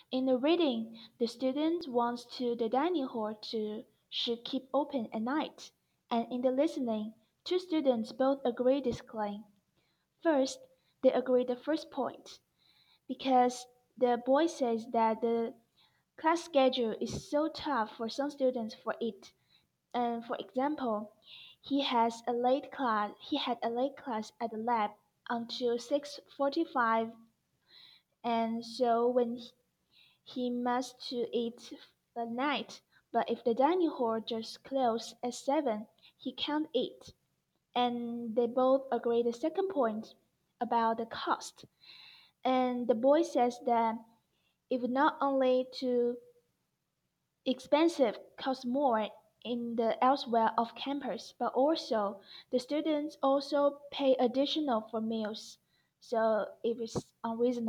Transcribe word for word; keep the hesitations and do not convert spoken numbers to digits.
In the reading, the student wants to the dining hall to should keep open at night, and in the listening, two students both agree this claim. First, they agree the first point, because the boy says that the class schedule is so tough for some students for it. And for example, he has a late class he had a late class at the lab until six forty-five, and so when he he must to eat at night, but if the dining hall just closed at seven, he can't eat. And they both agree the second point about the cost. And the boy says that it would not only too expensive cost more in the elsewhere off campus, but also the students also pay additional for meals. So it is unreasonable.